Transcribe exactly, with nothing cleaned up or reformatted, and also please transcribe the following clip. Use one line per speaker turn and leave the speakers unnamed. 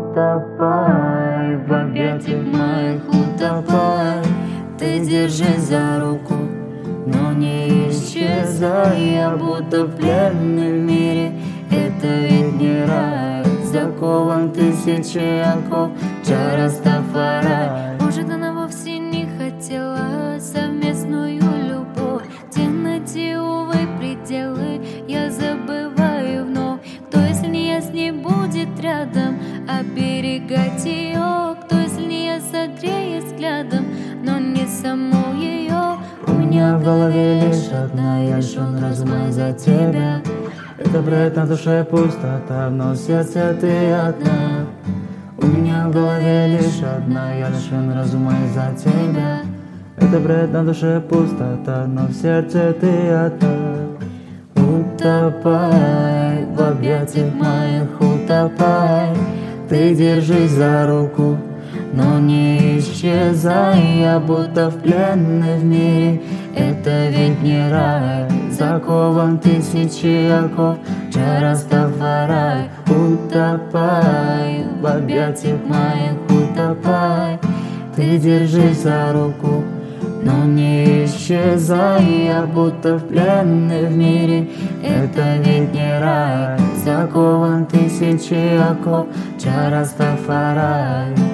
Утопай в объятиях моих, утопай. Ты держись за руку, но не исчезай. Я будто пленный в мире, это ведь не рай. Закован тысячи оков, чар Растафарай.
Может, она вовсе не хотела совместную любовь. В темноте, увы, пределы я забываю вновь. Кто, если не я, с ней будет рядом оберегать ее? Кто, если не я, согреет взглядом, но не саму ее?
У меня в голове лишь одна, я лишен разума за тебя. Это бред, на душе пустота, но в сердце ты одна. У меня в голове лишь одна, я лишен разума из-за тебя. Это бред, на душе пустота, но в сердце ты одна. Утопай в объятиях моих, утопай. Ты держись за руку, но не исчезай. Я будто в пленный в мире, это ведь не рай. Закован тысячи оков, чар Растафарай. Утопай в объятиях моих, утопай. Ты держись за руку, но не исчезай. Я будто в пленный в мире, это ведь не рай. Закован тысячи оков, чар Растафарай.